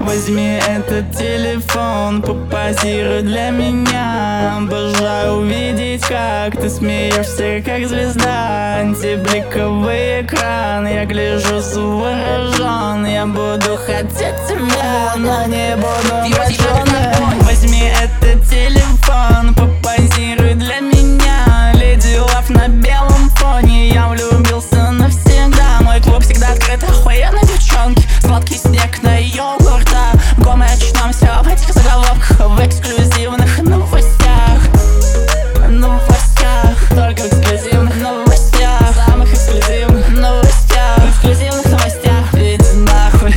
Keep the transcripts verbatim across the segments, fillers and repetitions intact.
Возьми этот телефон, попозируй для меня. Обожаю увидеть, как ты смеешься, как звезда. Антибликовый экран, я гляжу заворожен. Я буду хотеть тебя, но не буду обращенным. Возьми этот телефон, попозируй для меня. Леди Лав на белом фоне, я влюбился навсегда. Мой клуб всегда открыт, охуенные девчонки, сладкий снег на йогурта. Го мы очнемся в этих заголовках, в эксклюзивных новостях. Новостях, только в эксклюзивных новостях. Самых эксклюзивных новостях, в эксклюзивных новостях. Иди нахуй.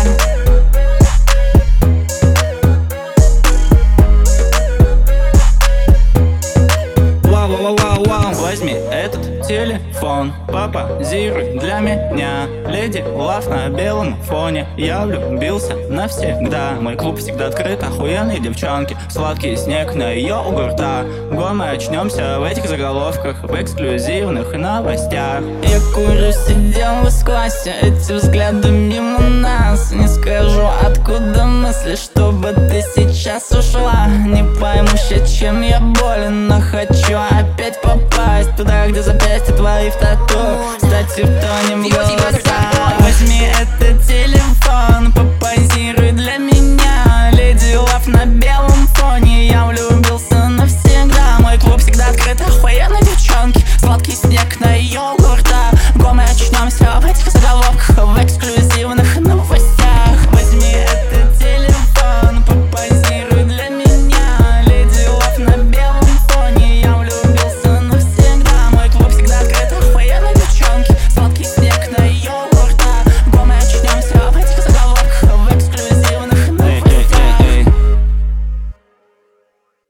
Вау-вау-вау-вау. Возьми этот телефон, попозируй для меня. Леди Лав на белом фоне, я влюбился навсегда. Мой клуб всегда открыт, охуенные девчонки, сладкий снег на йогурта. Го мы очнемся в этих заголовках, в эксклюзивных новостях. Я курю, сидел в классе, эти взгляды мимо нас. Не скажу, откуда мысли, чтобы ты сейчас ушла. Не пойму ща, чем я болен, но хочу опять попасть туда, где запястья твои в тату. Кстати, в тоне голоса.